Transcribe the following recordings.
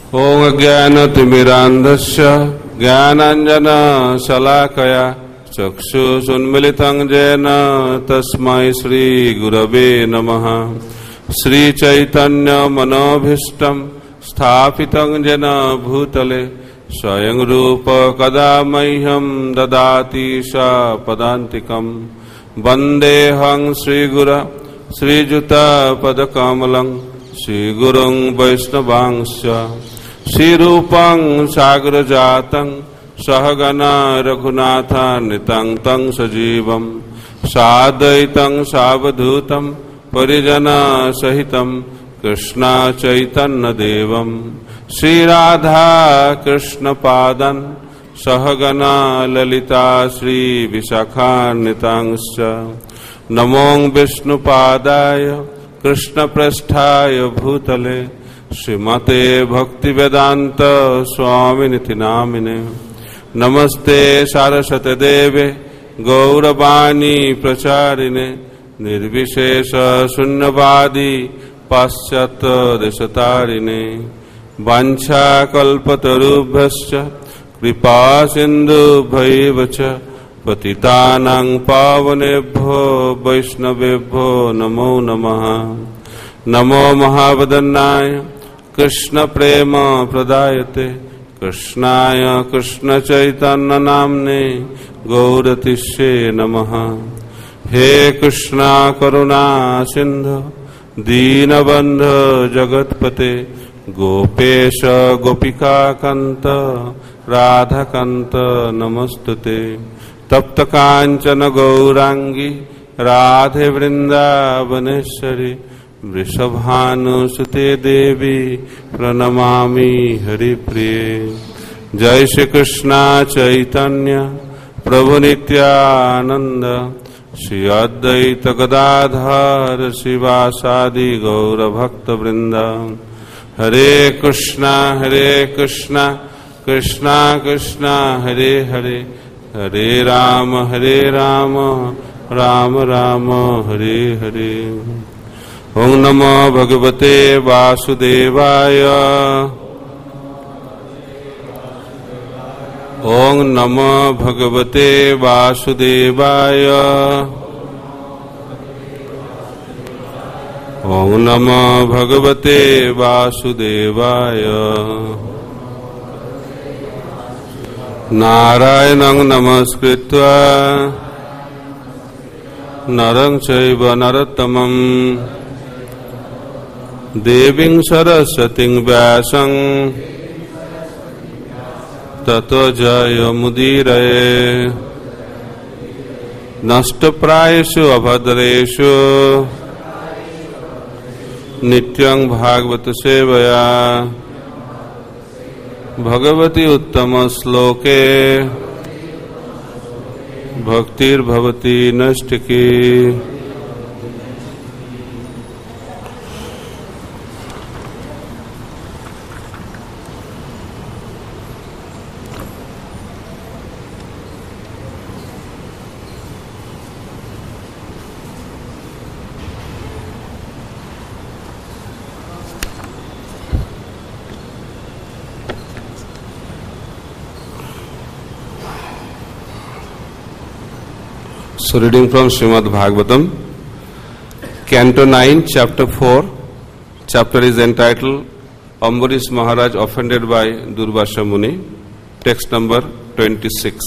ओम अज्ञानतिमिरान्धस्य ज्ञानाञ्जनशलाकया चक्षुषुन्मिलितं येन तस्मै श्रीगुरवे नमः। श्रीचैतन्यमनोभीष्टं स्थापितं येन भूतले स्वयं रूप कदा मह्यं ददाति स पदान्तिकं। वन्देऽहं श्रीगुर श्रीयुतपदकमलं श्रीगुरुं वैष्णवांश्च। श्रीरूपं सागरजातं सहगना रघुनाथान्वितं तं सजीवं साद्वैतं सावधूतं परिजनसहितं कृष्ण चैतन्यदेवं श्रीराधा कृष्णपादं सहगना ललिता श्रीविशाखान्वितांश्च। नमो विष्णुपादाय कृष्णप्रेष्ठाय भूतले श्रीमते भक्तिवेदांत स्वामिनिति नामिने। नमस्ते सारस्वते देवे गौरवाणी प्रचारिणे निर्विशेष शून्यवादी पाश्चात्य देशतारिणे। वाञ्छाकल्पतरुभ्यश्च कृपा सिन्धुभ्यैव च पतितानां पावनेभ्यो वैष्णवेभ्यो नमो नमः। नमो महावदन्नाय कृष्ण प्रेम प्रदायते कृष्णाय कृष्ण चैतन्य नाम्ने गौरतिष्ये नमः। हे कृष्णा करुणा सिंधु दीनबंधु जगत्पते गोपेश गोपिका कांत राधाकांत नमस्तुते। तप्त कांचन गौरांगी राधे वृंदावनेश्वरी वृषभानुसुते देवी प्रणमामि हरिप्रिये। जय श्री कृष्णा चैतन्य प्रभु नित्यानंद श्री अद्वैत गदाधर शिवासादि गौर भक्त वृंद। हरे कृष्णा कृष्णा कृष्णा हरे हरे हरे राम राम राम हरे हरे। ओम नमो भगवते वासुदेवाय ओम नमो भगवते वासुदेवाय ओम नमो भगवते वासुदेवाय। नारायणं नमस्कृत्य नरं चैव नरोत्तमं देवीं सरस्वतीं व्यासं ततो जयमुदीरये। नष्टप्रायेषु अभद्रेषु नित्यं भागवत सेवया भगवती उत्तम श्लोके भक्तिर्भवति नष्टकी। So reading from Srimad Bhagavatam, Canto 9, Chapter 4. Chapter is entitled Ambarish Maharaj offended by Durvasa Muni. Text number 26.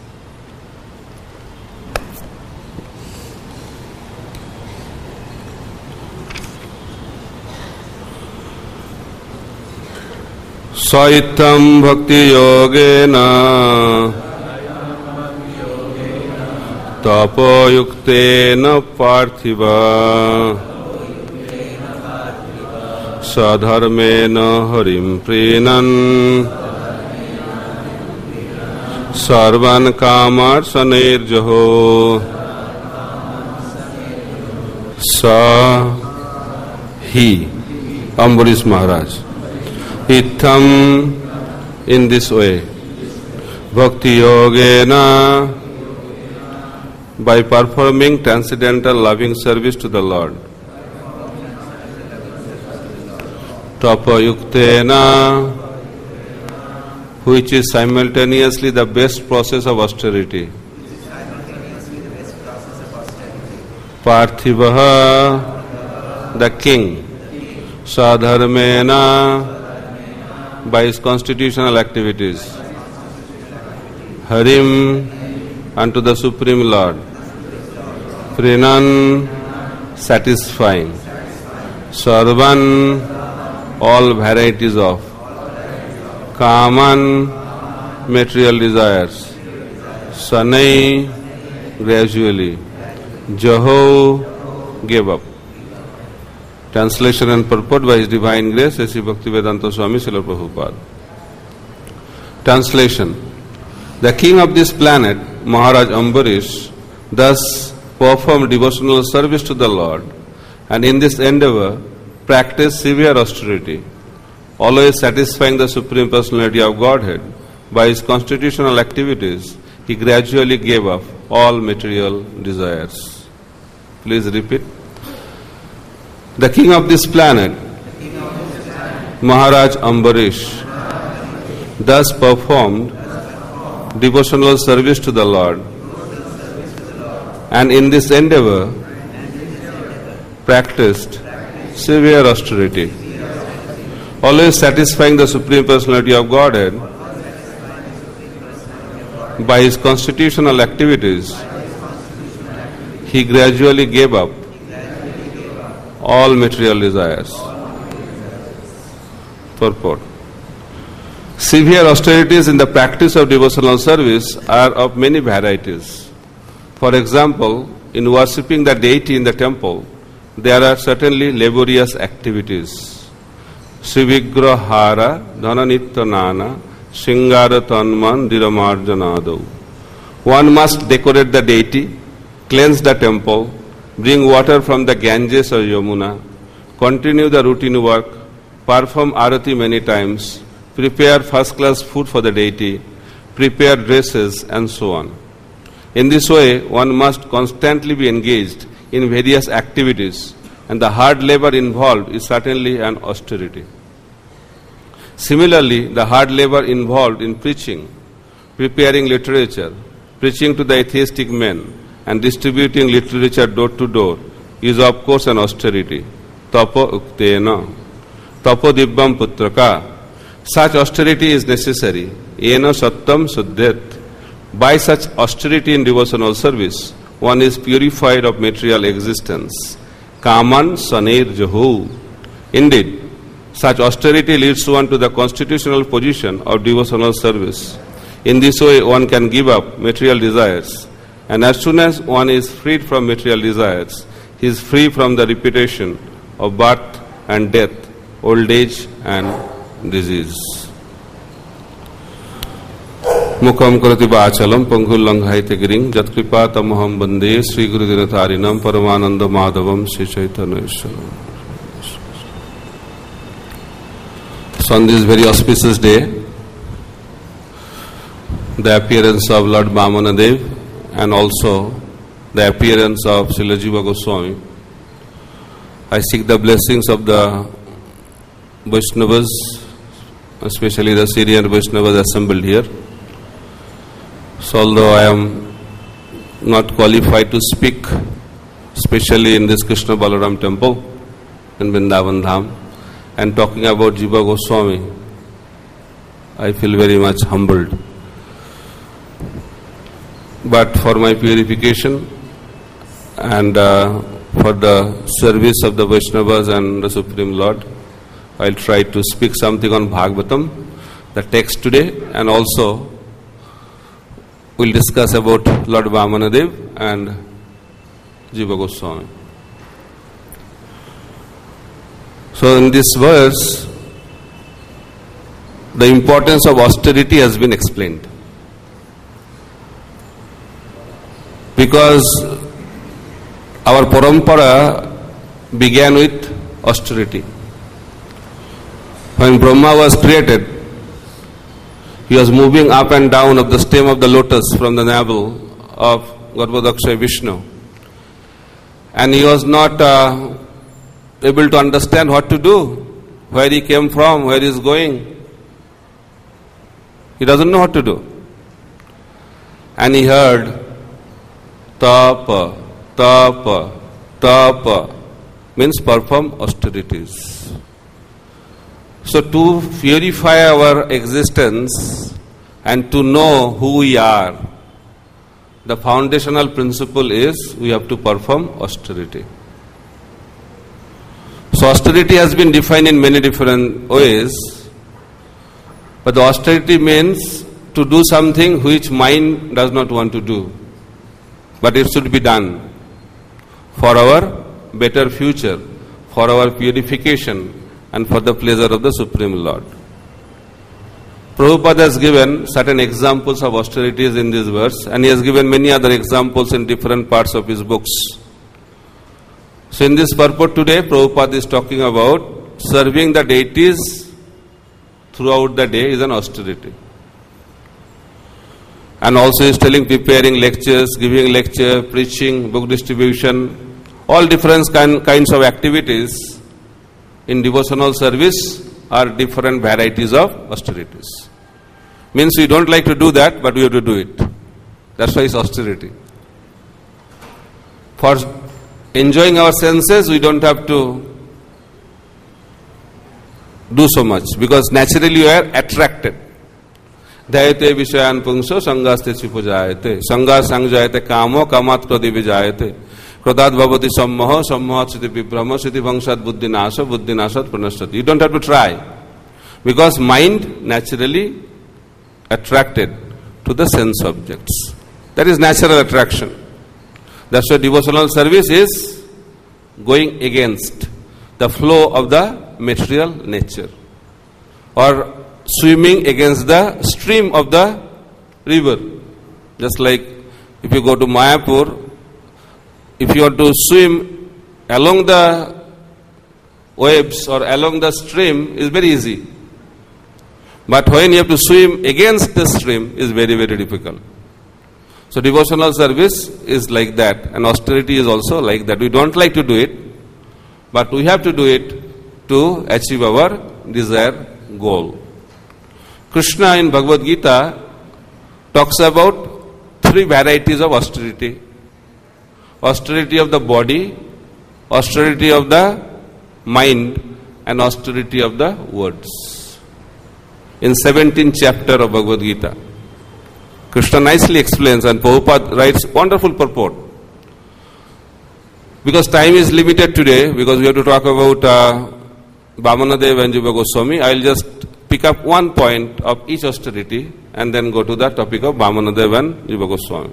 Saitam Bhakti Yogena तपोयुक्तेन पार्थिव सधर्मेण हरिं प्रीणन् सर्वान् कामार्षणैर्जहो स ही Ambarish Maharaj. Itham, in this way, Bhakti Yogena, by performing transcendental loving service to the Lord. Tapayuktena, which is simultaneously the best process of austerity. Parthivaha, the king, Sadharmena, by his constitutional activities, Harim, unto the Supreme Lord, Prinan, satisfying, Sarvan, all varieties of, Kaman, material desires, Sanai, gradually, Jaho, gave up. Translation and purport by His Divine Grace, Sri Bhaktivedanta Swami Srila Prabhupada. Translation. The king of this planet, Maharaj Ambarish, thus performed devotional service to the Lord, and in this endeavor practiced severe austerity, always satisfying the Supreme Personality of Godhead. By his constitutional activities, he gradually gave up all material desires. Please repeat. The king of this planet, Maharaj Ambarish, thus performed devotional service to the Lord, and in this endeavor practiced severe austerity, always satisfying the Supreme Personality of Godhead. By his constitutional activities, he gradually gave up all material desires. Purport. Severe austerities in the practice of devotional service are of many varieties. For example, in worshipping the deity in the temple, there are certainly laborious activities. Srivigrahara dhananityanana shingara tanman diramarjanadu. One must decorate the deity, cleanse the temple, bring water from the Ganges or Yamuna, continue the routine work, perform arati many times, prepare first-class food for the deity, prepare dresses, and so on. In this way, one must constantly be engaged in various activities, and the hard labor involved is certainly an austerity. Similarly, the hard labor involved in preaching, preparing literature, preaching to the atheistic men, and distributing literature door to door is of course an austerity. Tapo uktena, tapo dibbam putraka. Such austerity is necessary. Ena sattam suddhet. By such austerity in devotional service, one is purified of material existence. Kaman saneir jahu. Indeed, such austerity leads one to the constitutional position of devotional service. In this way, one can give up material desires. And as soon as one is freed from material desires, he is free from the repetition of birth and death, old age and disease. Mukam karati vachalam pangulanghaite giring jatkripa tamaham bande Sri Guru Dinatarinam Paramananda Madhavam Sri Chaitanya Ishwaram. So on this very auspicious day, the appearance of Lord Vamanadev and also the appearance of Srila Jiva Goswami, I seek the blessings of the Vaishnavas, especially the Syrian Vaishnavas assembled here. So although I am not qualified to speak, especially in this Krishna Balaram temple in Vrindavan Dham, and talking about Jiva Goswami, I feel very much humbled. But for my purification and for the service of the Vaishnavas and the Supreme Lord, I will try to speak something on Bhagavatam, the text today, and also we will discuss about Lord Vamanadev and Jiva Goswami. So in this verse, the importance of austerity has been explained. Because our parampara began with austerity. When Brahma was created, he was moving up and down of the stem of the lotus from the navel of Garbhodakshay Vishnu. And he was not able to understand what to do, where he came from, where he is going. He doesn't know what to do. And he heard tapa, tapa, tapa, means perform austerities. So to purify our existence and to know who we are, the foundational principle is we have to perform austerity. So austerity has been defined in many different ways, but the austerity means to do something which mind does not want to do, but it should be done for our better future, for our purification and for the pleasure of the Supreme Lord. Prabhupada has given certain examples of austerities in this verse, and he has given many other examples in different parts of his books. So in this purport today, Prabhupada is talking about serving the deities throughout the day is an austerity. And also he is telling preparing lectures, giving lecture, preaching, book distribution, all different kinds of activities in devotional service are different varieties of austerities. Means we don't like to do that, but we have to do it. That's why it's austerity. For enjoying our senses, we don't have to do so much, because naturally we are attracted. Dhyate vishayan pungso sangaste chipujayate. Sangas sangjayate kamo kamat krodi vijayate. Krodad bhavati sammoho sammohat siti vibrahma siti bhangsat buddhinasa buddhinasat pranasati. You don't have to try, because mind naturally attracted to the sense objects. That is natural attraction. That's why devotional service is going against the flow of the material nature, or swimming against the stream of the river. Just like if you go to Mayapur, if you want to swim along the waves or along the stream, is very easy. But when you have to swim against the stream, is very, very difficult. So devotional service is like that, and austerity is also like that. We don't like to do it, but we have to do it to achieve our desired goal. Krishna in Bhagavad Gita talks about 3 varieties of austerity. Austerity of the body, austerity of the mind, and austerity of the words. In 17th chapter of Bhagavad Gita, Krishna nicely explains, and Prabhupada writes wonderful purport. Because time is limited today, because we have to talk about Vamanadev and Jiva Goswami, I will just pick up one point of each austerity and then go to the topic of Vamanadev and Jiva Goswami.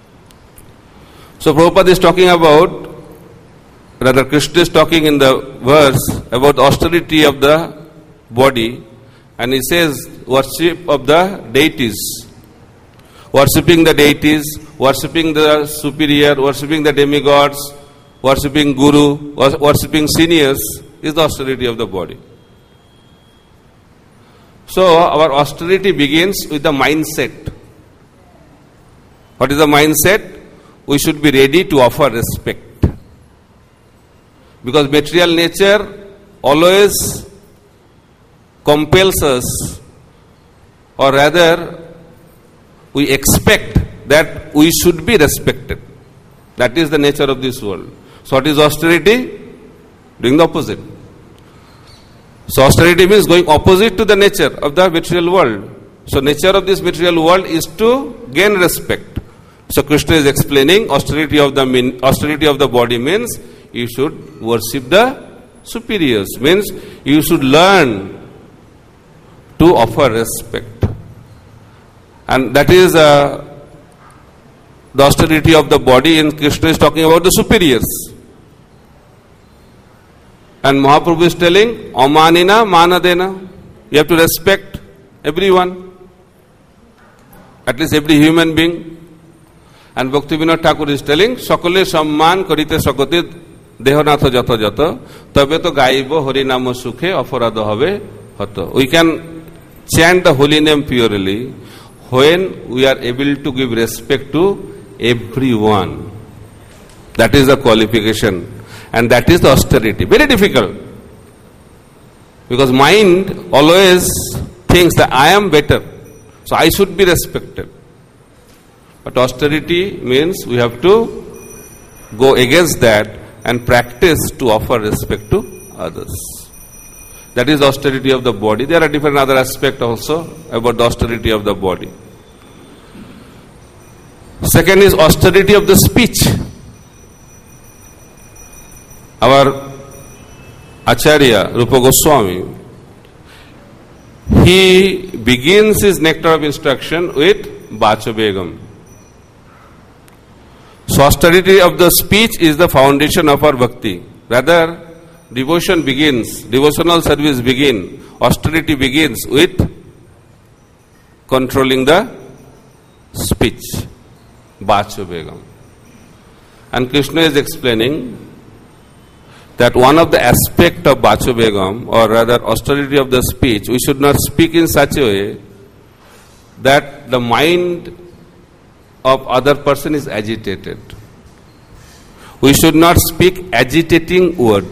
So Prabhupada is talking about, rather Krishna is talking in the verse about austerity of the body, and he says worship of the deities. Worshipping the deities, worshipping the superior, worshipping the demigods, worshipping guru, worshipping seniors is the austerity of the body. So our austerity begins with the mindset. What is the mindset? We should be ready to offer respect. Because material nature always compels us, or rather we expect that we should be respected. That is the nature of this world. So what is austerity? Doing the opposite. So austerity means going opposite to the nature of the material world. So nature of this material world is to gain respect. So Krishna is explaining austerity of the body means you should worship the superiors, means you should learn to offer respect. And that is the austerity of the body, and Krishna is talking about the superiors. And Mahaprabhu is telling, Amanina manadena. You have to respect everyone, at least every human being. And Bhaktivinoda Thakur is telling, Sakale samman karite sakate dehonatha jata jata, tabe to gaibo harinama sukhe aparadha habe hata. We can chant the holy name purely when we are able to give respect to everyone. That is the qualification, and that is the austerity. Very difficult, because mind always thinks that I am better. So I should be respected. But austerity means we have to go against that and practice to offer respect to others. That is austerity of the body. There are different other aspects also about the austerity of the body. Second is austerity of the speech. Our Acharya, Rupa Goswami, he begins his nectar of instruction with Bacha Begam. So austerity of the speech is the foundation of our bhakti. Rather, devotion begins, devotional service begins, austerity begins with controlling the speech. Bacha Begam. And Krishna is explaining that one of the aspects of Bacha Begam, or rather austerity of the speech, we should not speak in such a way that the mind of other person is agitated. We should not speak agitating words.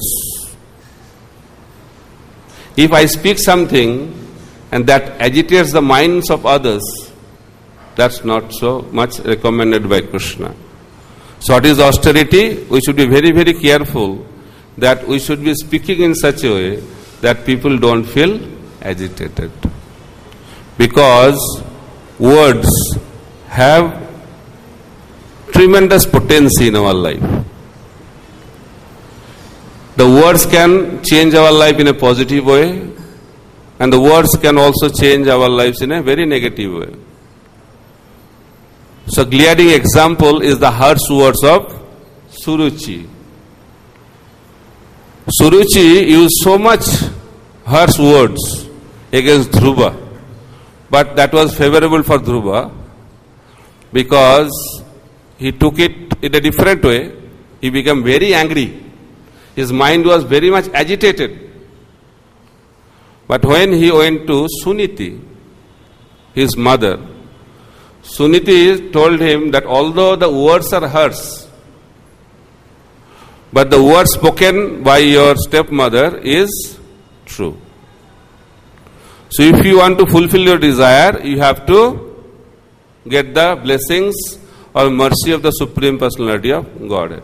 If I speak something and that agitates the minds of others, that's not so much recommended by Krishna. So what is austerity? We should be very, very careful that we should be speaking in such a way that people don't feel agitated. Because words have tremendous potency in our life. The words can change our life in a positive way, and the words can also change our lives in a very negative way. So glaring example is the harsh words of Suruchi. Suruchi used so much harsh words against Dhruva, but that was favorable for Dhruva because he took it in a different way. He became very angry. His mind was very much agitated. But when he went to Suniti, his mother, Suniti told him that although the words are hers, but the word spoken by your stepmother is true. So if you want to fulfill your desire, you have to get the blessings or mercy of the Supreme Personality of Godhead.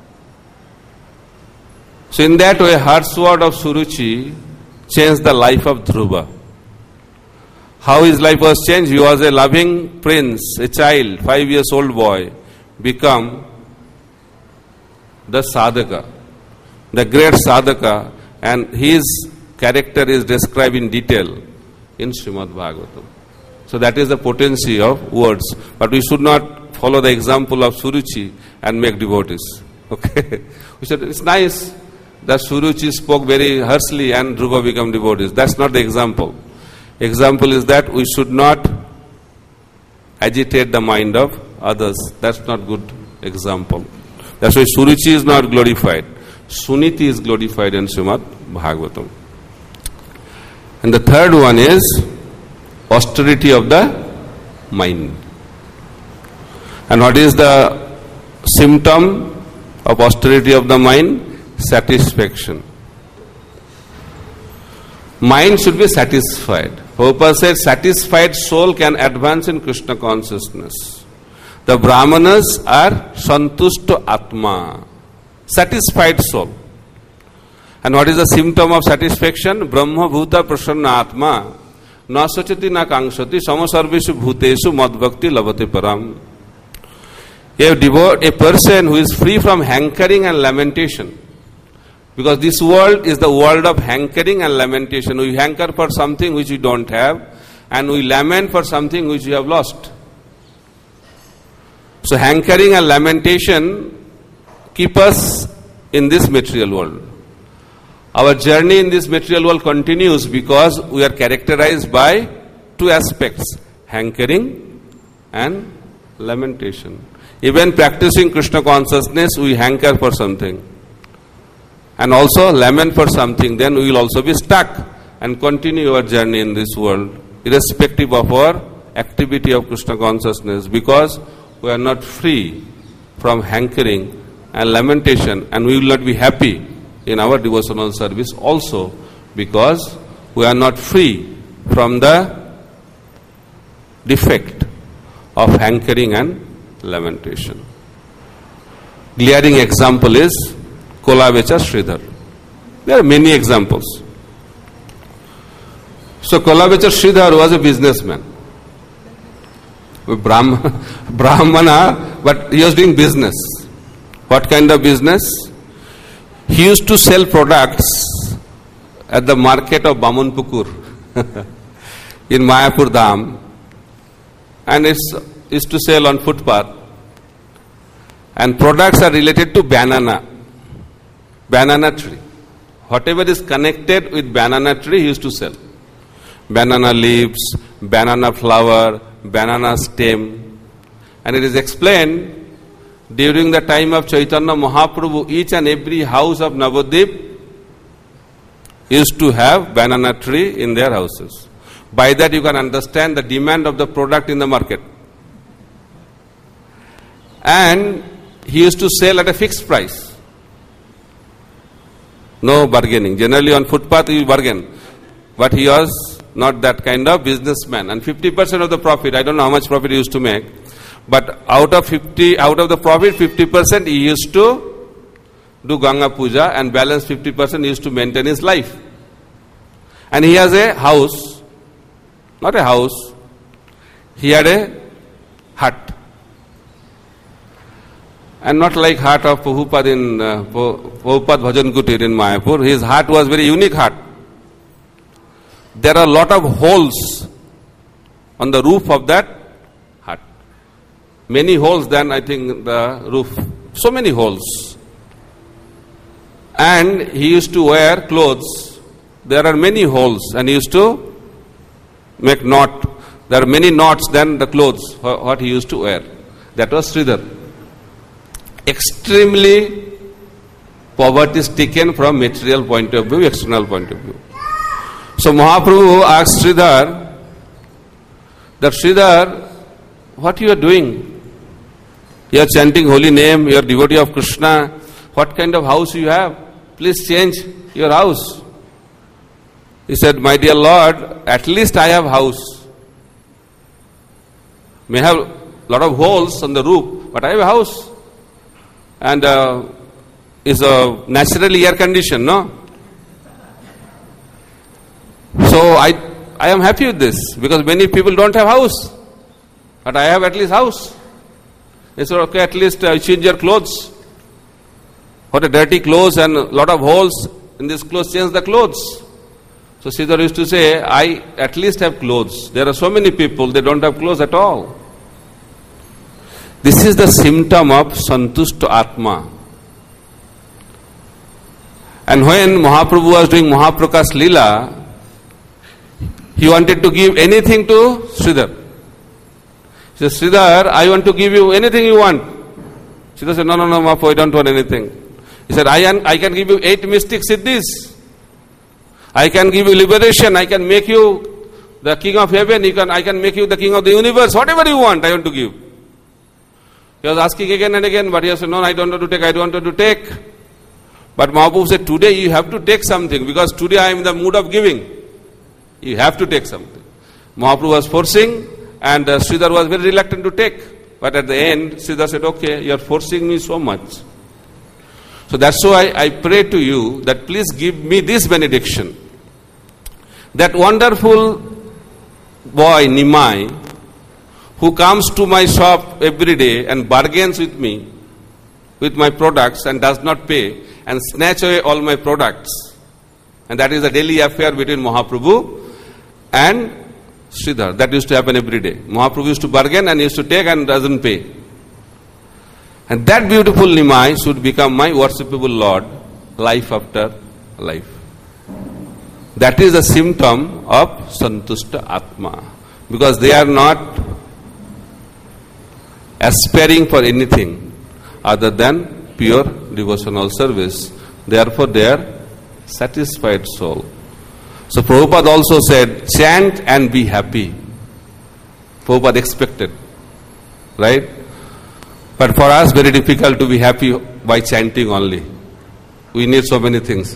So in that way, harsh word of Suruchi changed the life of Dhruva. How his life was changed? He was a loving prince, a child, 5 years old boy, become the sadhaka, the great sadhaka, and his character is described in detail in Srimad Bhagavatam. So that is the potency of words. But we should not follow the example of Suruchi and make devotees. Okay? We said it's nice that Suruchi spoke very harshly and Dhruva became devotees. That's not the example. Example is that we should not agitate the mind of others. That's not good example. That's why Suruchi is not glorified. Suniti is glorified in Srimad Bhagavatam. And the third one is austerity of the mind. And what is the symptom of austerity of the mind? Satisfaction. Mind should be satisfied. Prabhupada said satisfied soul can advance in Krishna consciousness. The Brahmanas are santushta atma, satisfied soul. And what is the symptom of satisfaction? Brahma bhuta prasanna atma, na sachati na kangshati, samasarveshu bhuteshu madbhakti lavate param. A person who is free from hankering and lamentation. Because this world is the world of hankering and lamentation. We hanker for something which we don't have, and we lament for something which we have lost. So hankering and lamentation keep us in this material world. Our journey in this material world continues because we are characterized by two aspects, hankering and lamentation. Even practicing Krishna consciousness, we hanker for something and also lament for something, then we will also be stuck and continue our journey in this world, irrespective of our activity of Krishna consciousness, because we are not free from hankering and lamentation, and we will not be happy in our devotional service also, because we are not free from the defect of hankering and lamentation. Glaring example is Kolavecha Sridhar. There are many examples. So Kolavecha Sridhar was a businessman. Brahmana, but he was doing business. What kind of business? He used to sell products at the market of Bamunpukur in Mayapur Dham, and it's used to sell on footpath. And products are related to banana tree. Whatever is connected with banana tree, he used to sell. Banana leaves, banana flower, banana stem. And it is explained, during the time of Chaitanya Mahaprabhu, each and every house of Navadvip used to have banana tree in their houses. By that you can understand the demand of the product in the market. And he used to sell at a fixed price. No bargaining. Generally on footpath you bargain. But he was not that kind of businessman. And 50% of the profit, I don't know how much profit he used to make, but out of the profit, 50% he used to do Ganga Puja, and balance 50% he used to maintain his life. And he has a house, not a house, he had a hut. And not like hut of Prabhupada in Prabhupada Bhajan Kutir in Mayapur. His hut was very unique hut. There are a lot of holes on the roof of that hut. Many holes than I think the roof. So many holes. And he used to wear clothes. There are many holes, and he used to make knot. There are many knots than the clothes what he used to wear. That was Sridhar. Extremely poverty stricken from material point of view, external point of view. So Mahaprabhu asked Sridhar, that Sridhar, what you are doing? You are chanting holy name, you are devotee of Krishna. What kind of house you have? Please change your house. He said, my dear Lord, at least I have house. May have lot of holes on the roof, but I have a house. And is a naturally air conditioned, no? So I am happy with this, because many people don't have house, but I have at least house. They said, okay, at least change your clothes. What a dirty clothes and a lot of holes in this clothes, change the clothes. So Sridhar used to say, I at least have clothes. There are so many people, they don't have clothes at all. This is the symptom of Santushta Atma. And when Mahaprabhu was doing Mahaprakash Leela, he wanted to give anything to Sridhar. He said, Sridhar, I want to give you anything you want. Sridhar said, no, Mahaprabhu, I don't want anything. He said, I can give you 8 mystic siddhis. I can give you liberation. I can make you the king of heaven. I can make you the king of the universe. Whatever you want, I want to give. He was asking again and again, but he said, no, I don't want to take, I don't want to take. But Mahaprabhu said, today you have to take something, because today I am in the mood of giving. You have to take something. Mahaprabhu was forcing, and Sridhar was very reluctant to take. But at the end, Sridhar said, okay, you are forcing me so much. So that's why I pray to you that please give me this benediction. That wonderful boy, Nimai, who comes to my shop every day and bargains with me, with my products, and does not pay, and snatch away all my products. And that is a daily affair between Mahaprabhu and Sridhar. That used to happen every day. Mahaprabhu used to bargain and used to take and doesn't pay. And that beautiful Nimai should become my worshipable Lord, life after life. That is a symptom of Santushta Atma. Because they are not aspiring for anything other than pure devotional service. Therefore they are satisfied soul. So Prabhupada also said, chant and be happy. Prabhupada expected. Right? But for us, very difficult to be happy by chanting only. We need so many things.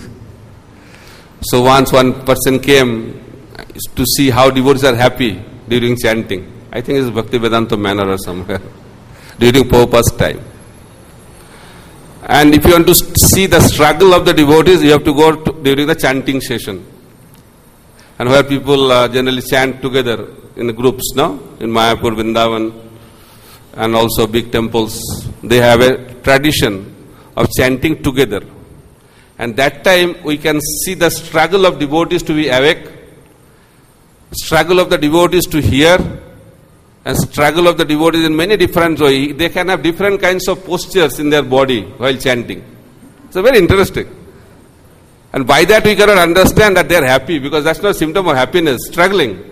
So once one person came to see how devotees are happy during chanting. I think it's Bhaktivedanta Manor or somewhere, during Prabhupada's time. And if you want to see the struggle of the devotees, you have to go during the chanting session. And where people generally chant together in groups, no? In Mayapur, Vrindavan, and also big temples, they have a tradition of chanting together. And that time we can see the struggle of devotees to be awake, struggle of the devotees to hear, and struggle of the devotees in many different ways. They can have different kinds of postures in their body while chanting. It's very interesting. And by that we cannot understand that they are happy, because that's not a symptom of happiness, struggling.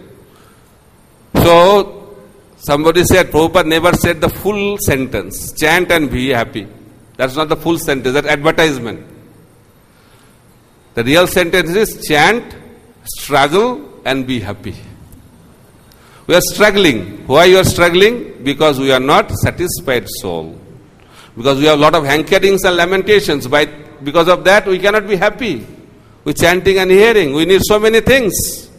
So, somebody said, Prabhupada never said the full sentence, chant and be happy. That's not the full sentence, that's advertisement. The real sentence is chant, struggle and be happy. We are struggling. Why you are struggling? Because we are not satisfied soul. Because we have a lot of hankerings and lamentations. Because of that we cannot be happy. With chanting and hearing, we need so many things.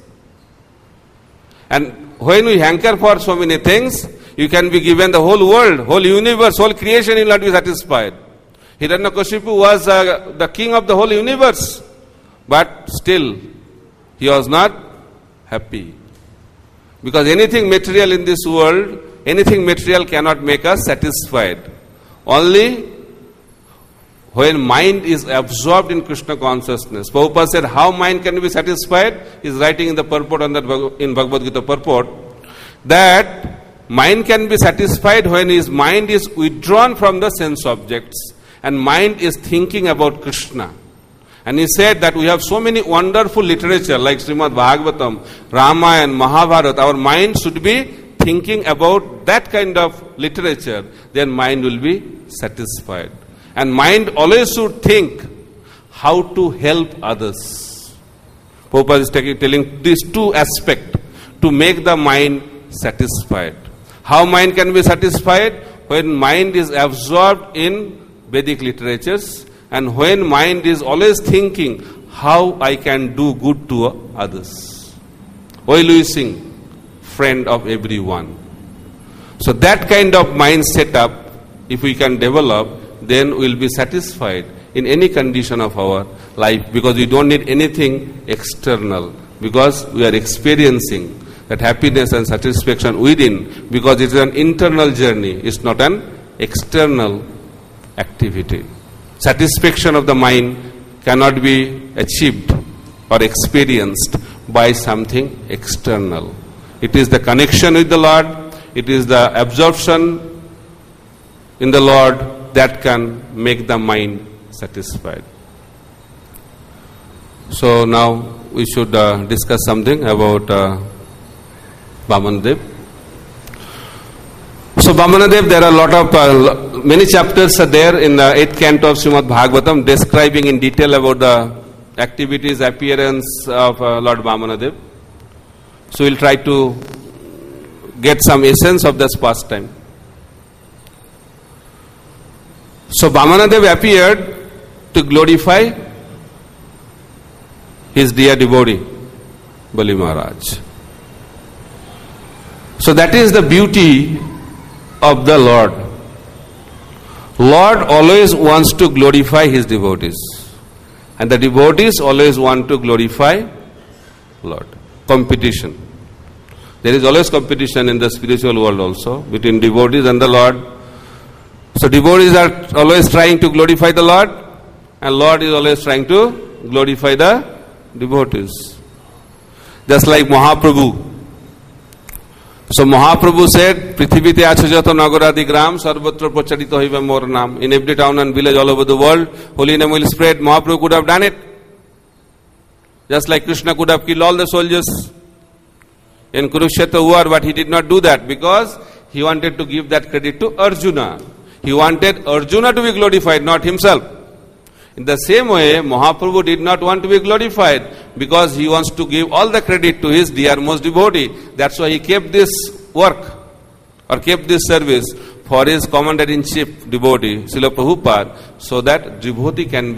And when we hanker for so many things, you can be given the whole world, whole universe, whole creation, you will not be satisfied. Hiranyakashipu was the king of the whole universe. But still, he was not happy. Because anything material in this world, anything material cannot make us satisfied. Only when mind is absorbed in Krishna consciousness. Prabhupada said, how mind can be satisfied? He is writing in the purport on that in Bhagavad Gita purport, that mind can be satisfied when his mind is withdrawn from the sense objects and mind is thinking about Krishna. And he said that we have so many wonderful literature like Srimad Bhagavatam, Ramayana, Mahabharata. Our mind should be thinking about that kind of literature. Then mind will be satisfied. And mind always should think how to help others. Prabhupada is telling these two aspects to make the mind satisfied. How mind can be satisfied? When mind is absorbed in Vedic literatures, and when mind is always thinking how I can do good to others. While we sing, friend of everyone. So that kind of mind setup, if we can develop, then we will be satisfied in any condition of our life, because we don't need anything external, because we are experiencing that happiness and satisfaction within, because it is an internal journey, it's not an external activity. Satisfaction of the mind cannot be achieved or experienced by something external. It is the connection with the Lord, it is the absorption in the Lord that can make the mind satisfied. So now we should discuss something about Vamanadev. So Vamanadev, there are a lot of, many chapters are there in the 8th canto of Srimad Bhagavatam describing in detail about the activities, appearance of Lord Vamanadev. So we'll try to get some essence of this pastime. So Vamanadev appeared to glorify his dear devotee, Bali Maharaj. So that is the beauty of the Lord. Lord always wants to glorify his devotees, and the devotees always want to glorify Lord. Competition. There is always competition in the spiritual world also between devotees and the Lord. So devotees are always trying to glorify the Lord, and Lord is always trying to glorify the devotees. Just like Mahaprabhu. So Mahaprabhu said, Prithivite acho jato nagaradi gram, sarvatra pracharito hoibe mor naam. In every town and village all over the world, holy name will spread. Mahaprabhu could have done it. Just like Krishna could have killed all the soldiers in Kurukshetra war, but he did not do that because he wanted to give that credit to Arjuna. He wanted Arjuna to be glorified, not himself. In the same way, Mahaprabhu did not want to be glorified because he wants to give all the credit to his dearmost devotee. That's why he kept this work or kept this service for his commander-in-chief devotee, Srila Prabhupada, so that devotee can be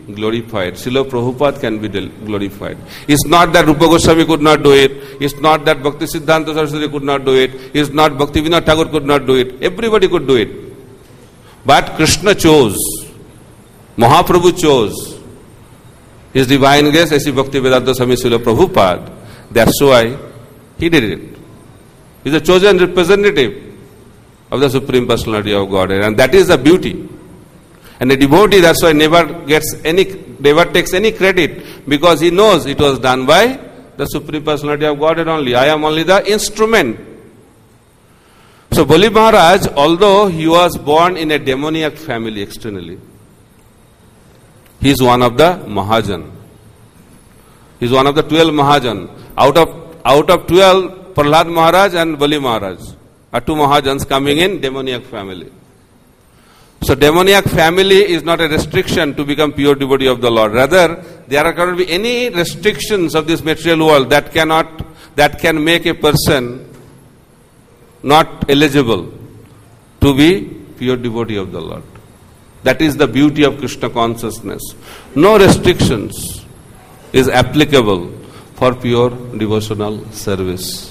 glorified. Srila Prabhupada can be glorified. It's not that Rupa Goswami could not do it. It's not that Bhakti Siddhanta Saraswati could not do it. It's not Bhakti Vinod Thakur could not do it. Everybody could do it. But Krishna chose. Mahaprabhu chose. His divine grace, as Bhakti Vedanta Swami Srila Prabhupada. That's why he did it. He's a chosen representative of the Supreme Personality of Godhead, and that is the beauty. And a devotee, that's why never takes any credit, because he knows it was done by the Supreme Personality of Godhead only. I am only the instrument. So Bali Maharaj, although he was born in a demoniac family externally, he is one of the Mahajan. He is one of the 12 Mahajan. Out of 12, Prahlad Maharaj and Bali Maharaj are two Mahajans coming in demoniac family. So demoniac family is not a restriction to become pure devotee of the Lord. Rather, there are cannot be any restrictions of this material world that can make a person not eligible to be pure devotee of the Lord. That is the beauty of Krishna consciousness. No restrictions is applicable for pure devotional service.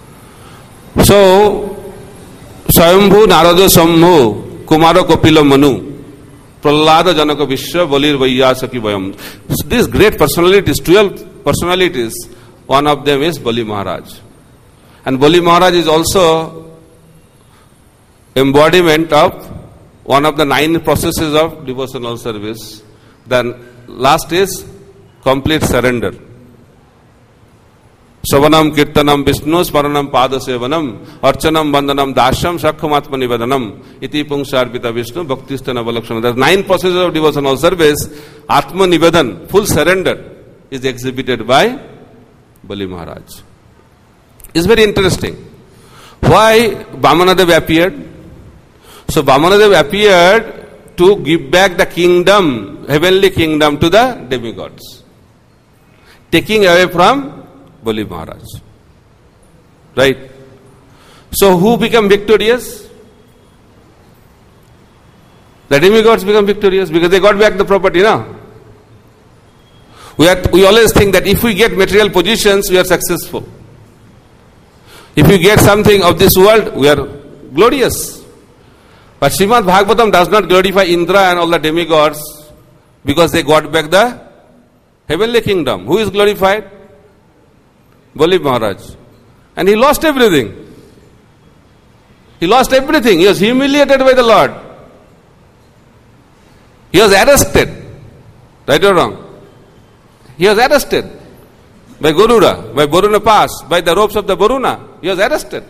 So, Swayambhu Narada Sambhu Kumara Kopila Manu Prahlada Janaka Vishwa Balir Vaiyasaki Vayam. These great personalities, 12 personalities, one of them is Bali Maharaj. And Bali Maharaj is also embodiment of one of the 9 processes of devotional service. The last is complete surrender. Savanam Kirtanam Vishnu Smaranam Padasevanam Archanam Bandhanam Dasham Shakhamatma Nivedanam Iti Pungsharpita Vishnu Bhaktistana Valakshana. There are 9 processes of devotional service. Atma Nivedan, full surrender, is exhibited by Bali Maharaj. It's very interesting. Why Vamanadev appeared? So Vamanadev appeared to give back the kingdom, heavenly kingdom, to the demigods, taking away from Bali Maharaj. Right? So who become victorious? The demigods become victorious because they got back the property now. We always think that if we get material positions, we are successful. If we get something of this world, we are glorious. But Srimad Bhagavatam does not glorify Indra and all the demigods because they got back the heavenly kingdom. Who is glorified? Bali Maharaj. And he lost everything. He lost everything. He was humiliated by the Lord. He was arrested. Right or wrong? He was arrested by Garuda, by Varuna Pass, by the ropes of the Varuna. He was arrested.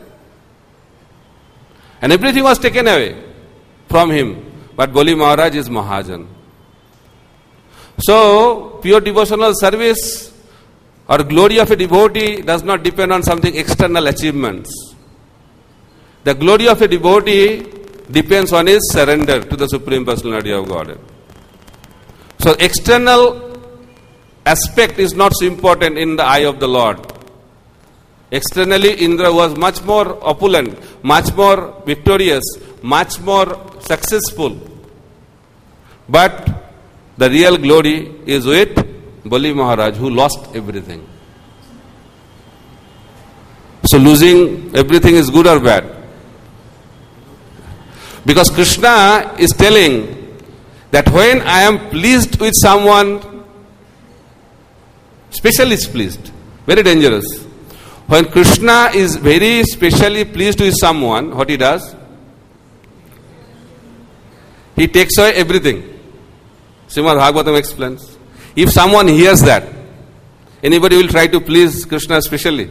And everything was taken away from him. But Bali Maharaj is Mahajan. So, pure devotional service or glory of a devotee does not depend on something external achievements. The glory of a devotee depends on his surrender to the Supreme Personality of Godhead. So, external aspect is not so important in the eye of the Lord. Externally, Indra was much more opulent, much more victorious, much more successful. But the real glory is with Bali Maharaj, who lost everything. So losing everything is good or bad? Because Krishna is telling that when I am pleased with someone, specially is pleased, very dangerous. When Krishna is very specially pleased with someone, what he does? He takes away everything. Srimad Bhagavatam explains. If someone hears that, anybody will try to please Krishna specially.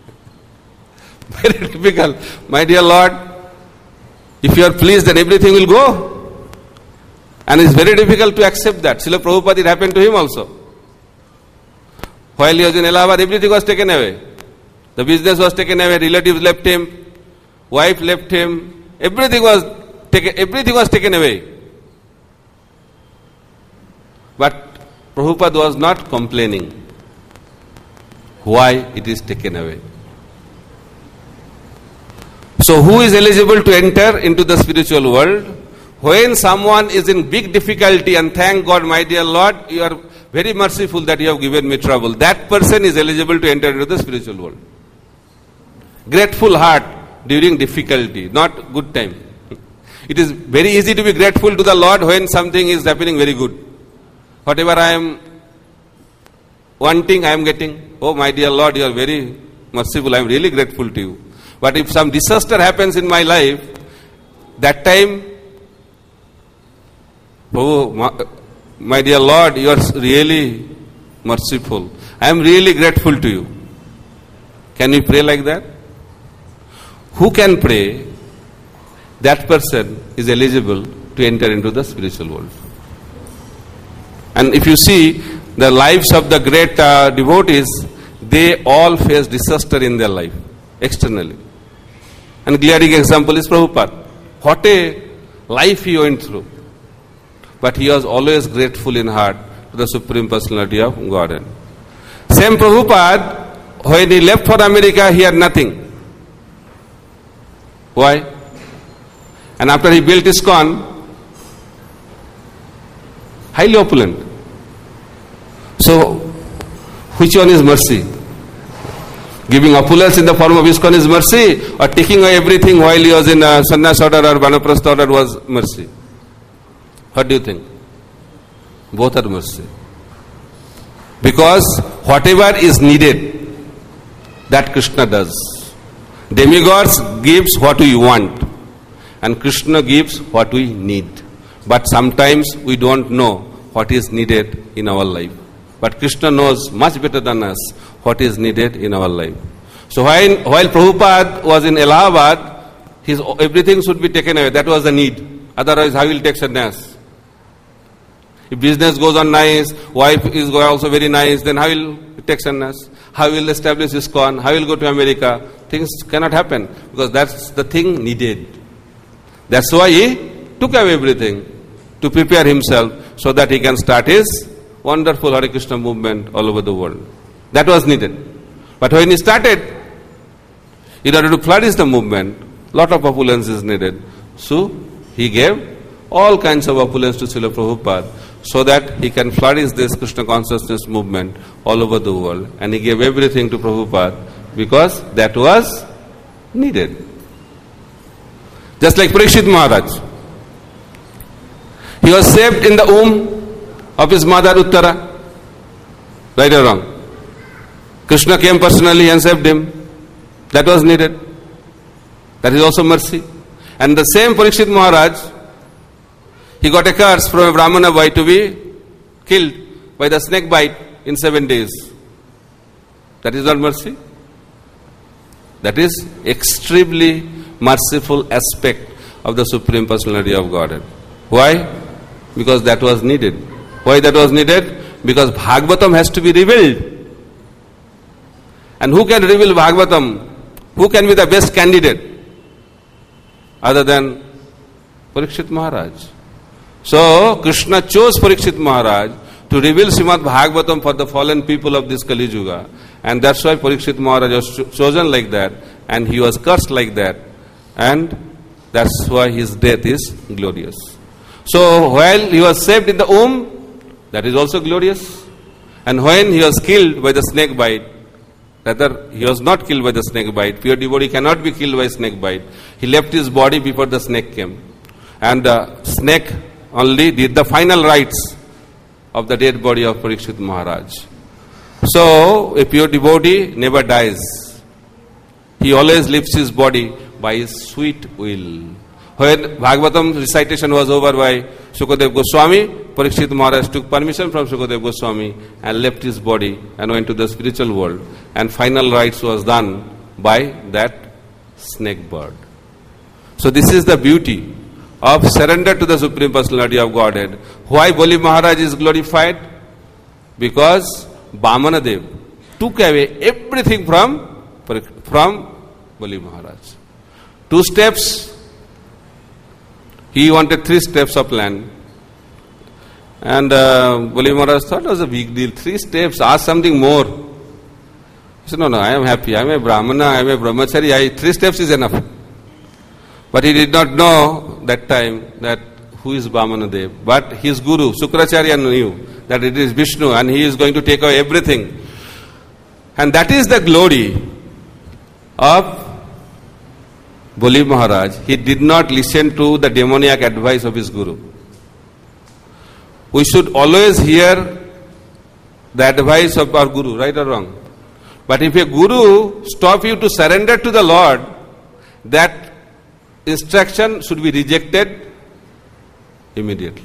Very typical. My dear Lord, if you are pleased, then everything will go. And it's very difficult to accept that. Srila Prabhupada, it happened to him also. While he was in Allahabad, everything was taken away. The business was taken away, relatives left him, wife left him, everything was taken away. But Prabhupada was not complaining why it is taken away. So who is eligible to enter into the spiritual world? when someone is in big difficulty and thank God, my dear Lord, you are very merciful that you have given me trouble, that person is eligible to enter into the spiritual world. Grateful heart during difficulty, not good time. It is very easy to be grateful to the Lord when something is happening very good. Whatever I am wanting, I am getting. Oh, my dear Lord, you are very merciful. I am really grateful to you. But if some disaster happens in my life, that time, oh, my dear Lord, you are really merciful. I am really grateful to you. Can we pray like that? Who can pray? That person is eligible to enter into the spiritual world. And if you see the lives of the great devotees, they all face disaster in their life, externally. And glaring example is Prabhupada. What a life he went through. But he was always grateful in heart to the Supreme Personality of Godhead. Same Prabhupada, when he left for America, he had nothing. Why? And after he built ISKCON, highly opulent. So, which one is mercy? Giving opulence in the form of ISKCON is mercy, or taking away everything while he was in a sannyas order or vanaprastha order was mercy? What do you think? Both are mercy. Because whatever is needed, that Krishna does. Demigods gives what we want, and Krishna gives what we need. But sometimes we don't know what is needed in our life. But Krishna knows much better than us what is needed in our life. So while Prabhupada was in Allahabad, everything should be taken away. That was the need. Otherwise, how will take sannyas? If business goes on nice, wife is also very nice, then how will take sannyas? How will establish ISKCON? How will go to America? Things cannot happen because that's the thing needed. That's why he took away everything to prepare himself so that he can start his wonderful Hare Krishna movement all over the world. That was needed. But when he started, in order to flourish the movement, lot of opulence is needed. So he gave all kinds of opulence to Srila Prabhupada so that he can flourish this Krishna consciousness movement all over the world. And he gave everything to Prabhupada because that was needed. Just like Parikshit Maharaj. He was saved in the womb of his mother Uttara. Right or wrong? Krishna came personally and saved him. That was needed. That is also mercy. And the same Parikshit Maharaj, he got a curse from a Brahmana boy to be killed by the snake bite in 7 days. That is not mercy. That is extremely merciful aspect of the Supreme Personality of Godhead. Why? Because that was needed. Why that was needed? Because Bhagavatam has to be revealed. And who can reveal Bhagavatam? Who can be the best candidate? Other than Parikshit Maharaj. So, Krishna chose Parikshit Maharaj to reveal Srimad Bhagavatam for the fallen people of this Kali Yuga. And that's why Parikshit Maharaj was chosen like that. And he was cursed like that. And that's why his death is glorious. So, while he was saved in the womb, that is also glorious. And when he was killed by the snake bite, rather, he was not killed by the snake bite. Pure devotee cannot be killed by snake bite. He left his body before the snake came. And the snake only did the final rites of the dead body of Parikshit Maharaj. So, a pure devotee never dies. He always lifts his body by his sweet will. When Bhagavatam recitation was over by Shukadev Goswami, Parikshit Maharaj took permission from Shukadev Goswami and left his body and went to the spiritual world. And final rites was done by that snake bird. So this is the beauty of surrender to the Supreme Personality of Godhead. Why Bali Maharaj is glorified? Because Vamanadev took away everything from Bali Maharaj. 2 steps. He wanted 3 steps of land. And Bali Maharaj thought it was a big deal. 3 steps, ask something more. He said, no, I am happy. I am a Brahmana, I am a Brahmachari. 3 steps is enough. But he did not know that time that who is Vamanadev. But his guru, Sukracharya, knew that it is Vishnu and he is going to take away everything. And that is the glory of Bali Maharaj. He did not listen to the demoniac advice of his guru. We should always hear the advice of our guru, right or wrong. But if a guru stops you to surrender to the Lord, that instruction should be rejected immediately.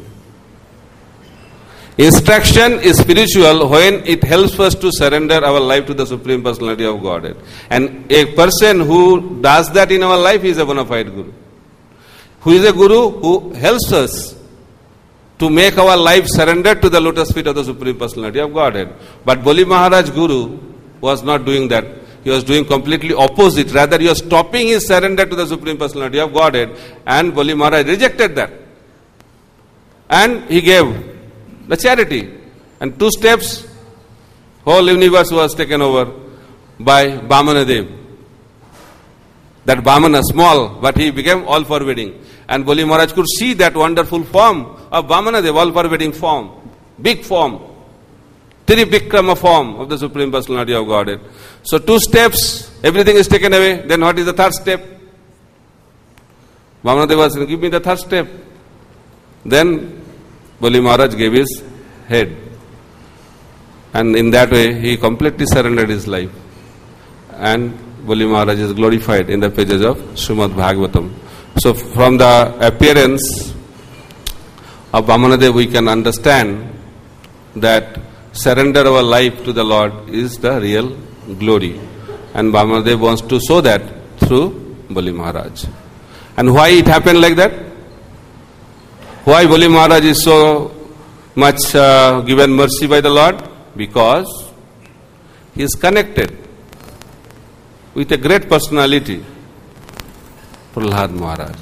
Instruction is spiritual when it helps us to surrender our life to the Supreme Personality of Godhead. And a person who does that in our life is a bona fide guru. Who is a guru? Who helps us to make our life surrender to the lotus feet of the Supreme Personality of Godhead. But Bali Maharaj Guru was not doing that. He was doing completely opposite. Rather, he was stopping his surrender to the Supreme Personality of Godhead, and Bali Maharaj rejected that. And he gave the charity. And 2 steps, whole universe was taken over by Vamanadev. That Vamana, small, but he became all-pervading. And Bali Maharaj could see that wonderful form of Vamanadev, all-pervading form, big form, Trivikrama form of the Supreme Personality of Godhead. So 2 steps, everything is taken away. Then what is the 3rd step? Vamanadev was saying, give me the 3rd step. Then Bali Maharaj gave his head. And in that way, he completely surrendered his life. And Bali Maharaj is glorified in the pages of Srimad Bhagavatam. So from the appearance of Vamanadev, we can understand that surrender our life to the Lord is the real glory. And Vamanadev wants to show that through Bali Maharaj. And why it happened like that? Why Bali Maharaj is so much given mercy by the Lord? Because he is connected with a great personality, Prahlad Maharaj.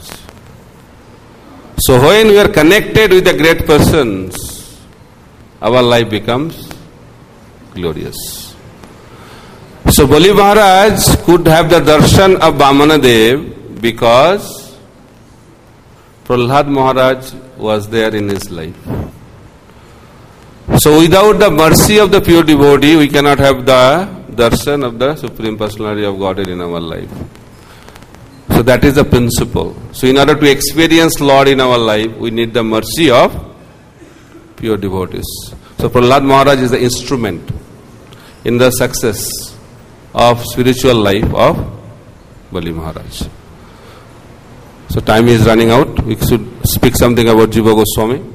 So when we are connected with the great persons, our life becomes glorious. So Bali Maharaj could have the darshan of Vamanadev because Prahlad Maharaj was there in his life. So without the mercy of the pure devotee, we cannot have the darshan of the Supreme Personality of Godhead in our life. So that is the principle. So in order to experience Lord in our life, we need the mercy of pure devotees. So Prahlad Maharaj is the instrument in the success of spiritual life of Bali Maharaj. So time is running out. We should speak something about Jiva Goswami.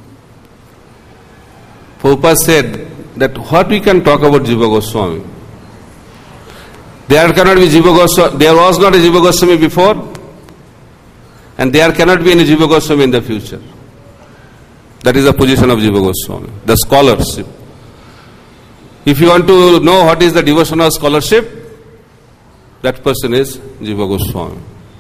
Prabhupada said that what we can talk about Jiva Goswami. There cannot be Jiva Goswami. There was not a Jiva Goswami before, and there cannot be any Jiva Goswami in the future. That is the position of Jiva Goswami, the scholarship. If you want to know what is the devotional scholarship, that person is Jiva Goswami.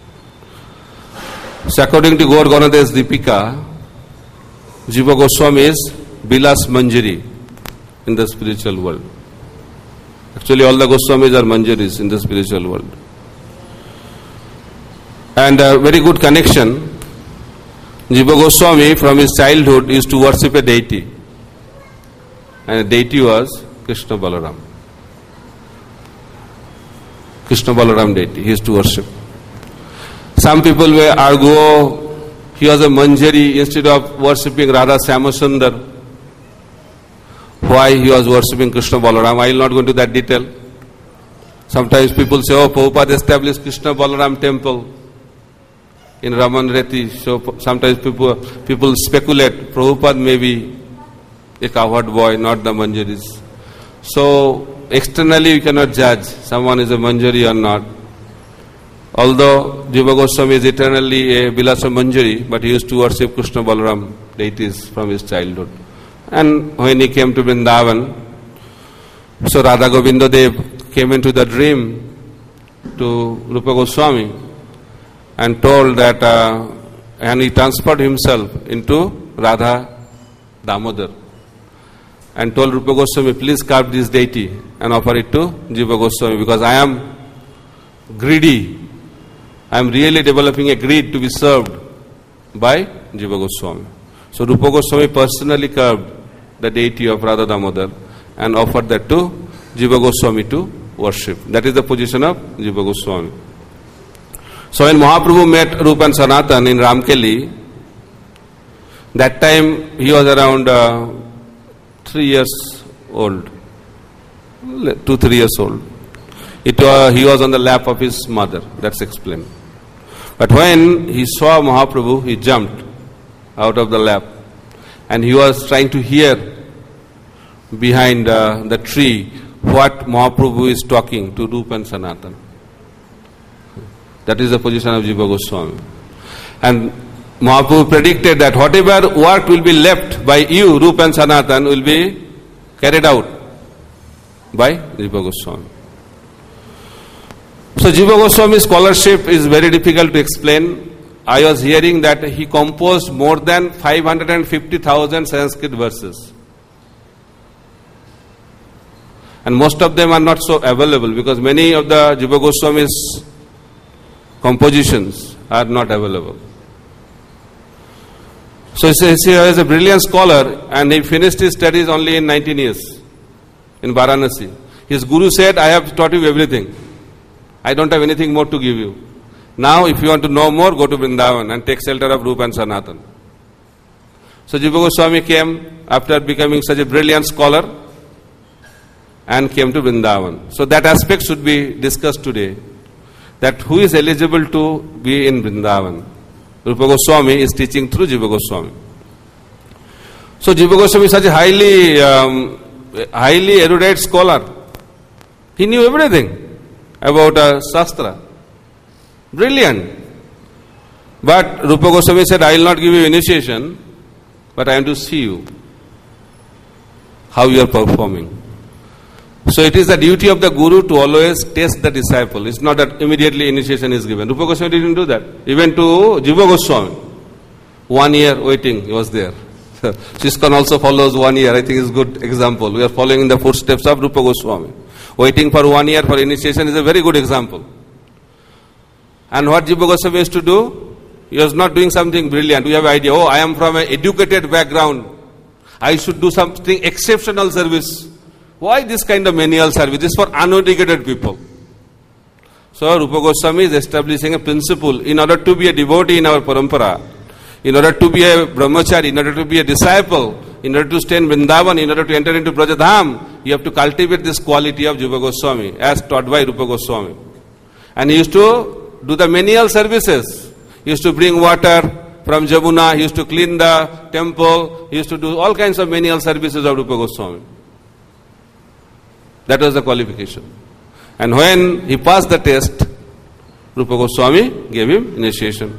So according to Gaur Ganadev's Deepika, Jiva Goswami is Bilas Manjari in the spiritual world. Actually all the Goswamis are Manjaris in the spiritual world. And a very good connection, Jiva Goswami from his childhood used to worship a deity. And the deity was Krishna Balaram. Krishna Balaram deity he used to worship. Some people will argue he was a Manjari instead of worshipping Radha Syamasundar. Why he was worshipping Krishna Balaram? I will not go into that detail. Sometimes people say, oh, Prabhupada established Krishna Balaram temple in Raman Reti. So sometimes people speculate, Prabhupada may be a cowherd boy, not the Manjaris. So externally we cannot judge someone is a Manjari or not. Although Jiva Goswami is eternally a Vilasa Manjari, but he used to worship Krishna Balaram deities from his childhood. And when he came to Vrindavan, so Radha Govinda Dev came into the dream to Rupa Goswami and told that, and he transferred himself into Radha Damodar and told Rupa Goswami, please carve this deity and offer it to Jiva Goswami because I am greedy. I am really developing a greed to be served by Jiva Goswami. So Rupa Goswami personally carved the deity of Radha Damodar and offered that to Jiva Goswami to worship. That is the position of Jiva Goswami. So when Mahaprabhu met Rupa and Sanatan in Ramkeli, that time he was around 3 years old, 2-3 years old. He was on the lap of his mother. That's explained. But when he saw Mahaprabhu, he jumped out of the lap, and he was trying to hear behind the tree what Mahaprabhu is talking to Rupa and Sanatan. That is the position of Jiva Goswami. And Mahaprabhu predicted that whatever work will be left by you, Rupa and Sanatan, will be carried out by Jiva Goswami. So Jiva Goswami's scholarship is very difficult to explain. I was hearing that he composed more than 550,000 Sanskrit verses. And most of them are not so available because many of the Jiva Goswami's compositions are not available. So he is a brilliant scholar, and he finished his studies only in 19 years in Varanasi. His guru said, I have taught you everything. I don't have anything more to give you. Now if you want to know more, go to Vrindavan and take shelter of Rupa and Sanatan. So Jiva Goswami came after becoming such a brilliant scholar and came to Vrindavan. So that aspect should be discussed today. That who is eligible to be in Vrindavan? Rupa Goswami is teaching through Jiva Goswami. So Jiva Goswami is such a highly erudite scholar. He knew everything about Shastra. Brilliant. But Rupa Goswami said, I will not give you initiation, but I am to see you, how you are performing. So it is the duty of the Guru to always test the disciple. It's not that immediately initiation is given. Rupa Goswami didn't do that. Even to Jiva Goswami, 1 year waiting, he was there. ISKCON also follows 1 year. I think is a good example. We are following in the footsteps of Rupa Goswami. Waiting for 1 year for initiation is a very good example. And what Jiva Goswami used to do? He was not doing something brilliant. We have an idea, I am from an educated background. I should do something exceptional service. Why this kind of menial service? This is for uneducated people. So Rupa Goswami is establishing a principle. In order to be a devotee in our parampara, in order to be a brahmachari, in order to be a disciple, in order to stay in Vrindavan, in order to enter into Brajadham, you have to cultivate this quality of Jiva Goswami as taught by Rupa Goswami. And he used to do the menial services. He used to bring water from Jamuna, he used to clean the temple, he used to do all kinds of menial services of Rupa Goswami. That was the qualification. And when he passed the test, Rupa Goswami gave him initiation.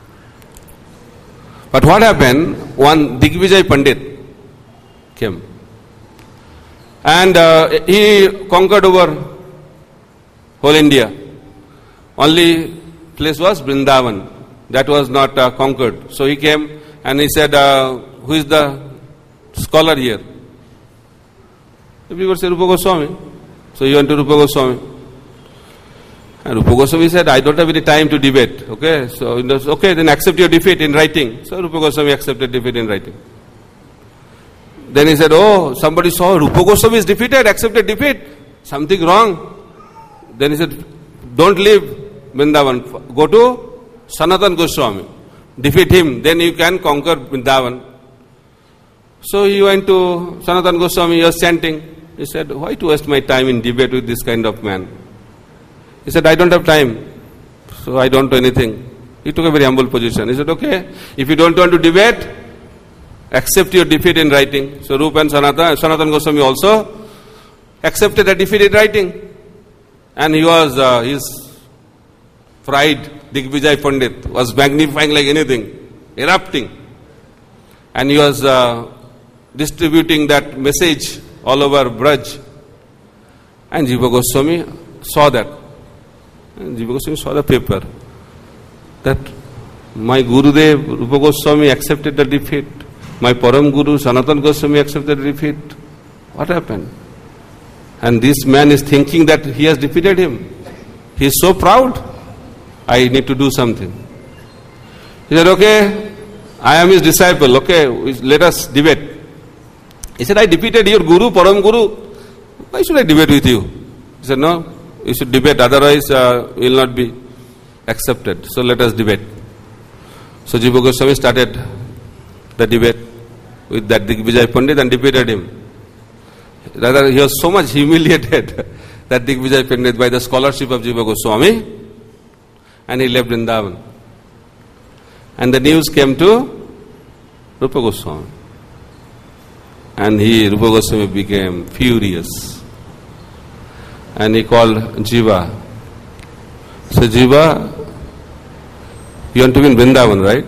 But what happened? One Digvijay Pandit came. And he conquered over whole India. Only place was Vrindavan. That was not conquered. So he came and he said, who is the scholar here? Everyone said Rupa Goswami. So he went to Rupa Goswami. And Rupa Goswami said, I don't have any time to debate. Okay, so okay, then accept your defeat in writing. So Rupa Goswami accepted defeat in writing. Then he said, somebody saw Rupa Goswami is defeated, accepted defeat. Something wrong. Then he said, don't leave Vrindavan. Go to Sanatan Goswami. Defeat him. Then you can conquer Vrindavan. So he went to Sanatan Goswami. He was chanting. He said, why to waste my time in debate with this kind of man? He said, I don't have time. So I don't do anything. He took a very humble position. He said, okay, if you don't want to debate, accept your defeat in writing. So Rupa and Sanatan Goswami also accepted a defeat in writing. And he was, his pride, Digvijay Pandit, was magnifying like anything, erupting. And he was distributing that message all over Braj. And Jiva Goswami saw that. And Jiva Goswami saw the paper. That my Gurudev, Rupa Goswami, accepted the defeat. My Param Guru, Sanatan Goswami, accepted the defeat. What happened? And this man is thinking that he has defeated him. He is so proud. I need to do something. He said, okay, I am his disciple, okay, let us debate. He said, I defeated your guru, Param Guru. Why should I debate with you? He said, no, you should debate, otherwise you will not be accepted. So let us debate. So Jiva Goswami started the debate with that Digvijay Pandit and defeated him. Rather, he was so much humiliated, that Digvijay Pandit, by the scholarship of Jiva Goswami, and he left Vrindavan. And the news came to Rupa Goswami. And Rupa Goswami became furious. And he called Jiva. So Jiva, you want to be in Vrindavan, right?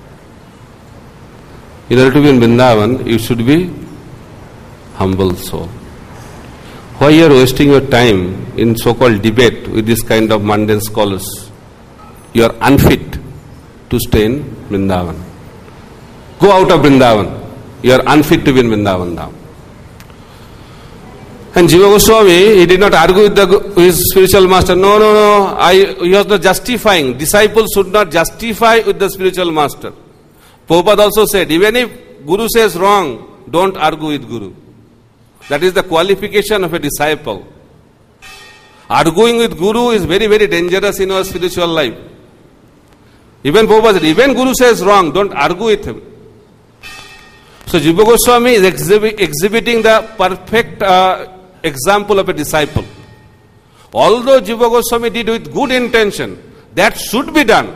In order to be in Vrindavan, you should be humble soul. Why you are wasting your time in so-called debate with this kind of mundane scholars? You are unfit to stay in Vrindavan. Go out of Vrindavan. You are unfit to be in Vrindavan now. And Jiva Goswami, he did not argue with his spiritual master. No. He was not justifying. Disciples should not justify with the spiritual master. Prabhupada also said, even if Guru says wrong, don't argue with Guru. That is the qualification of a disciple. Arguing with Guru is very, very dangerous in our spiritual life. Even Prabhupada said, even Guru says wrong, don't argue with him. So Jiva Goswami is exhibiting the perfect example of a disciple. Although Jiva Goswami did with good intention, that should be done.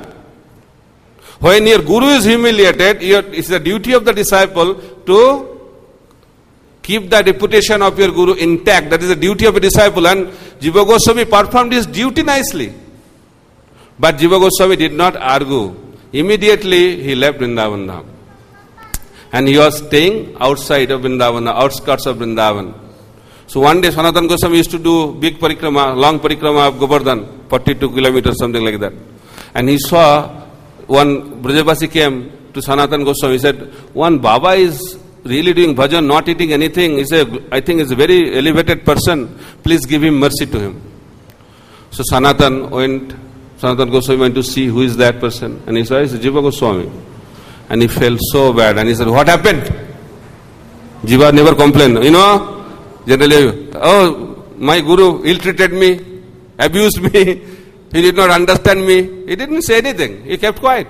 When your Guru is humiliated, it's the duty of the disciple to keep the reputation of your Guru intact. That is the duty of a disciple. And Jiva Goswami performed his duty nicely. But Jiva Goswami did not argue. Immediately he left Vrindavan now. And he was staying outside of Vrindavan, the outskirts of Vrindavan. So one day Sanatana Goswami used to do big parikrama, long parikrama of Govardhan, 42 kilometers, something like that. And he saw one Brajavasi came to Sanatana Goswami. He said, one Baba is really doing bhajan, not eating anything. He said, I think he's a very elevated person. Please give him mercy to him. So Sanatana Goswami went to see who is that person. And he saw, it's Jiva Goswami. And he felt so bad. And he said, what happened? Jiva never complained. Generally, my Guru ill-treated me, abused me, he did not understand me. He didn't say anything. He kept quiet.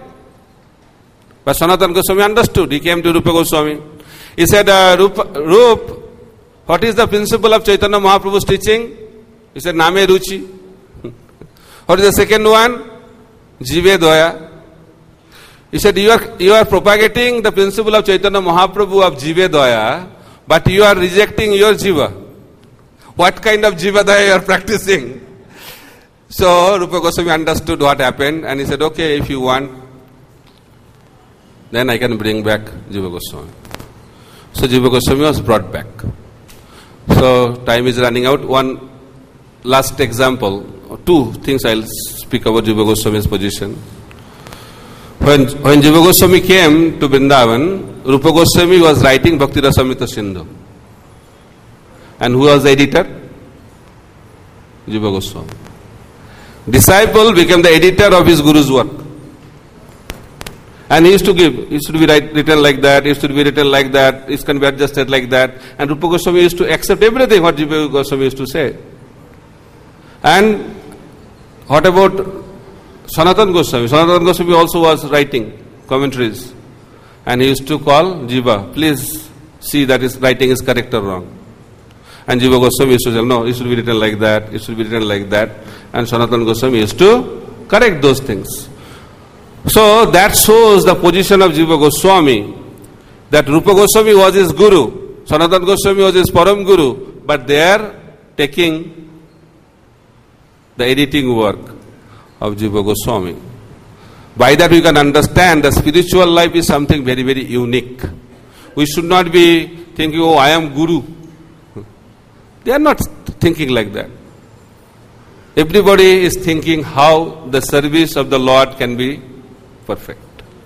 But Sanatana Goswami understood. He came to Rupa Goswami. He said, Rup, what is the principle of Chaitanya Mahaprabhu's teaching? He said, Name Ruchi. What is the second one? Jive Dvaya. He said, you are propagating the principle of Chaitanya Mahaprabhu of Jive Dvaya, but you are rejecting your Jiva. What kind of Jiva Dvaya you are practicing? So Rupa Goswami understood what happened and he said, okay, if you want, then I can bring back Jiva Goswami. So Jiva Goswami was brought back. So time is running out. One last example, two things I'll speak about Jiva Goswami's position. When Jiva Goswami came to Vrindavan, Rupa Goswami was writing Bhakti Rasamrita Sindhu. And who was the editor? Jiva Goswami. Disciple became the editor of his Guru's work. And he used to give, it used to be written like that, it used to be written like that, it can be adjusted like that. And Rupa Goswami used to accept everything what Jiva Goswami used to say. And what about Sanatana Goswami? Sanatana Goswami also was writing commentaries. And he used to call Jiva, please see that his writing is correct or wrong. And Jiva Goswami used to say, no, it should be written like that, it should be written like that. And Sanatana Goswami used to correct those things. So that shows the position of Jiva Goswami, that Rupa Goswami was his Guru, Sanatana Goswami was his Param Guru, but they are taking the editing work of Jiva Goswami. By that we can understand that spiritual life is something very, very unique. We should not be thinking, oh, I am Guru. They are not thinking like that. Everybody is thinking how the service of the Lord can be perfect.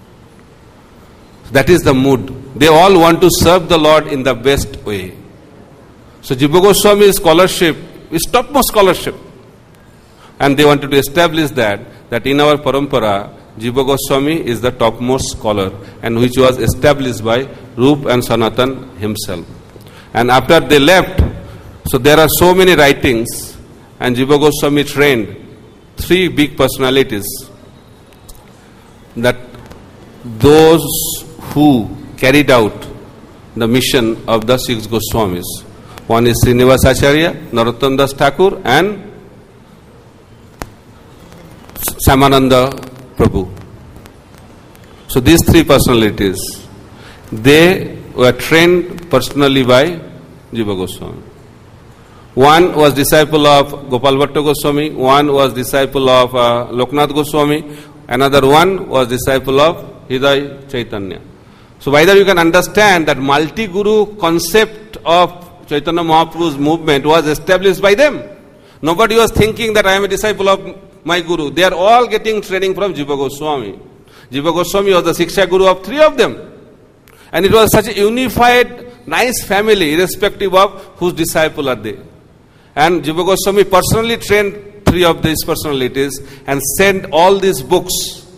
That is the mood. They all want to serve the Lord in the best way. So Jiva Goswami's scholarship is topmost scholarship. And they wanted to establish that in our parampara, Jiva Goswami is the topmost scholar, and which was established by Rup and Sanatan himself. And after they left, so there are so many writings, and Jiva Goswami trained 3 big personalities, that those who carried out the mission of the 6 Goswamis. One is Srinivas Acharya, Narottam Das Thakur, and Samananda Prabhu. So these 3 personalities, they were trained personally by Jiva Goswami. One was disciple of Gopal Bhatta Goswami, one was disciple of Loknath Goswami, another one was disciple of Hriday Chaitanya. So by that you can understand that multi-guru concept of Chaitanya Mahaprabhu's movement was established by them. Nobody was thinking that I am a disciple of my guru. They are all getting training from Jiva Goswami. Jiva Goswami was the Siksha Guru of 3 of them. And it was such a unified, nice family, irrespective of whose disciple are they. And Jiva Goswami personally trained 3 of these personalities and sent all these books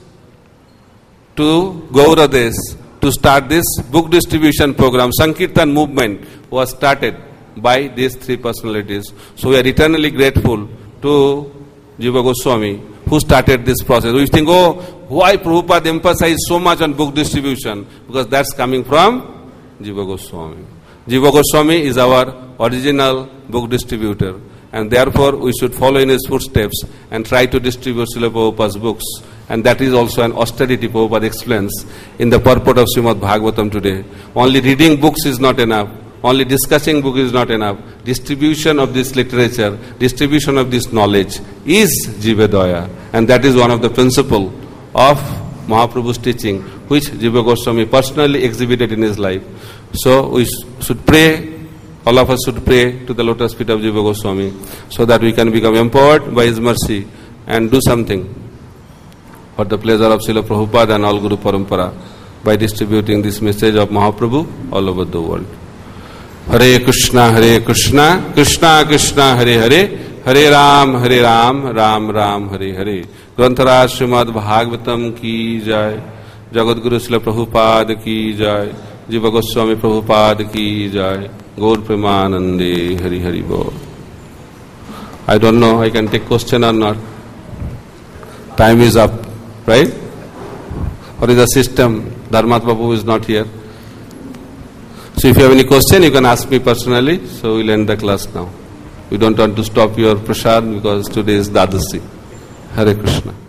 to Gauradesh to start this book distribution program. Sankirtan movement was started by these 3 personalities. So we are eternally grateful to Jiva Goswami who started this process. We think, oh, why Prabhupada emphasized so much on book distribution? Because that's coming from Jiva Goswami. Jiva Goswami is our original book distributor, and therefore we should follow in his footsteps and try to distribute Srila Prabhupada's books. And that is also an austerity Prabhupada explains in the purport of Srimad Bhagavatam today. Only reading books is not enough. Only discussing book is not enough. Distribution of this literature, distribution of this knowledge is Jivedaya. And that is one of the principles of Mahaprabhu's teaching, which Jiva Goswami personally exhibited in his life. So we should pray, all of us should pray to the lotus feet of Jiva Goswami, so that we can become empowered by his mercy and do something for the pleasure of Srila Prabhupada and all Guru Parampara by distributing this message of Mahaprabhu all over the world. Hare Krishna, Krishna Krishna, Hare Hare, Hare Ram, Ram Ram, Hare Hare. Grantaraj Srimad Bhagavatam ki jai, Jagat Guru Srila Prabhupada ki jai, Jiva Goswami Prabhupada ki jai, Gaur Premanande, Hari Hari Bol. I don't know, I can take question or not. Time is up, right? What is the system? Dharmat Babu is not here. So if you have any question, you can ask me personally. So we'll end the class now. We don't want to stop your prasad because today is Dadasi. Hare Krishna.